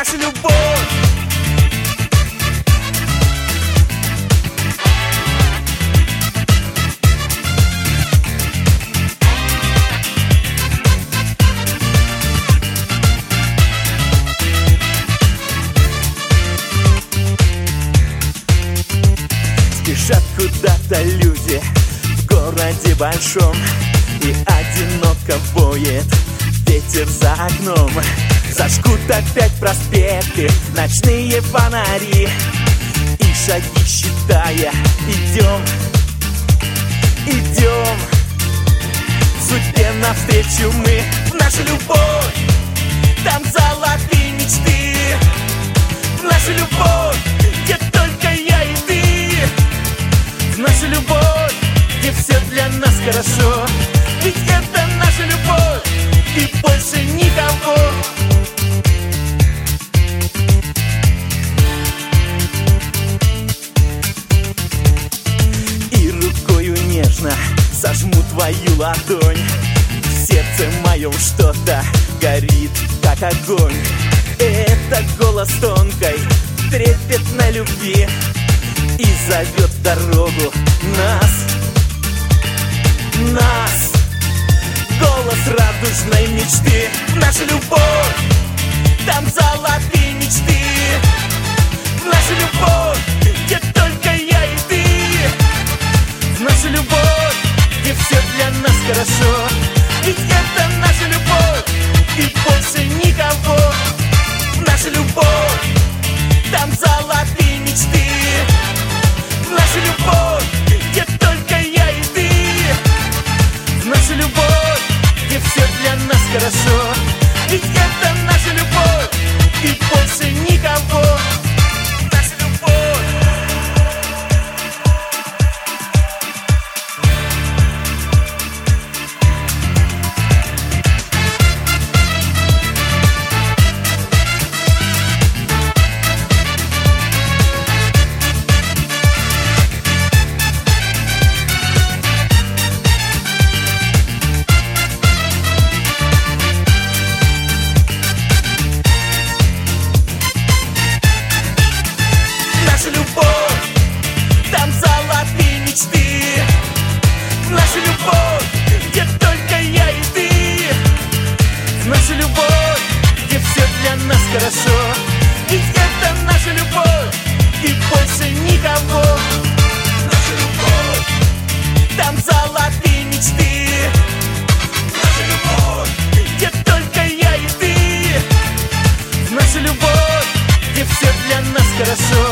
наша любовь. Спешат куда-то люди в городе большом, и одиноко воет ветер за окном. Зажгут опять проспекты ночные фонари, и шаги считая идем, идем судьбе навстречу мы. В нашу любовь, там золотые мечты. В нашу любовь, где только я и ты. В нашу любовь, где все для нас хорошо. Ведь это наша любовь, и больше никого. И рукою нежно сожму твою ладонь. В сердце моем что-то горит, как огонь. Это голос тонкой, трепетной любви, и зовет в дорогу нас, нас. Голос радужной мечты. В нашу любовь, там золотые мечты. В нашу любовь, где только я и ты. В нашу любовь, где все для нас хорошо. Ведь это наша любовь, и больше никого. В нашу любовь, там золотые мечты. В нашу любовь, где только я и ты. В нашу любовь, где все для нас хорошо. Ведь это наша любовь, и больше никого. Наша любовь. Наша любовь, там золотые мечты. В нашу любовь, где только я и ты. В нашу любовь, где все для нас хорошо. Ведь это наша любовь, и больше никого. Наша любовь, там золотые мечты. Наша любовь, где только я и ты. В нашу любовь, где все для нас хорошо.